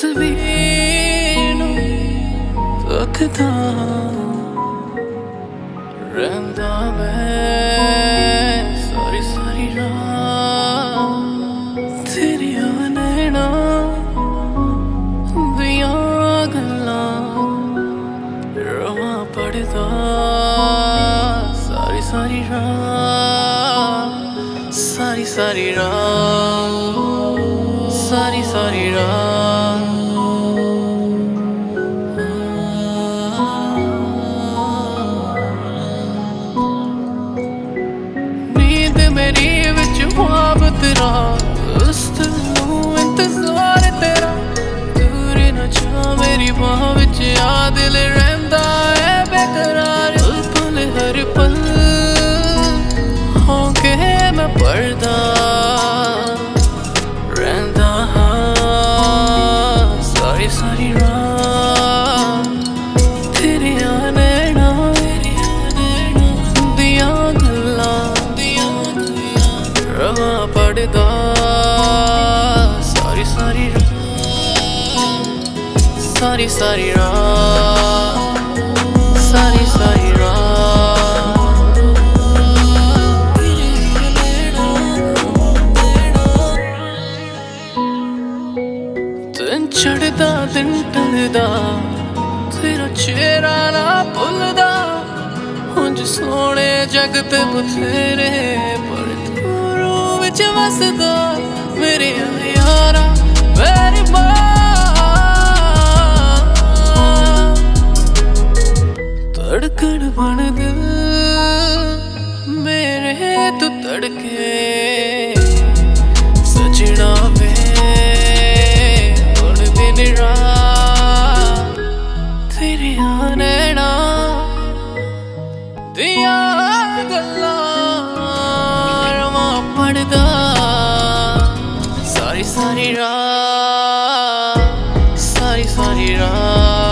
ਤਸਵੀਰ ਨੂੰ ਵੇਖਦਾ ਰਹਿੰਦਾ ਮੈਂ ਸਾਰੀ ਸਾਰੀ ਰਾਤ ਤੇਰੀਆਂ ਨੈਣਾਂ ਦੀਆਂ ਗੱਲਾਂ ਰਵਾਂ ਪੜਦਾ ਸਾਰੀ ਸਾਰੀ ਰਾਤ ਸਾਰੀ ਸਾਰੀ ਰਾਤ ਸਾਰੀ ਸਾਰੀ ਰਾਤ नींद मेरी विच ख्वाब तेरा उस तू इंतजार तेरा दूर न जा मेरी बाह विच आ दिल रहंदा है बेकरार पल हर पल होके मैं पढ़दा रहंदा सारी सारी रात तेरियां नैना दियां गल्लां रवां पढ़दा सारी सारी रात सारी सारी रात सारी सारी रात दिन चढ़दा दिन टलदा तेरा चेहरा ना भुलदा उंज सोने जगत बथेरे पर तू रूह विच वसदा मेरे यारा मेरी मां धड़कन बन दिल मेरे तू तड़के सजना वे हुण दिन रात तेरियां नैना दियां गल्लां रवां पढ़दा सारी सारी रात सारी सारी रात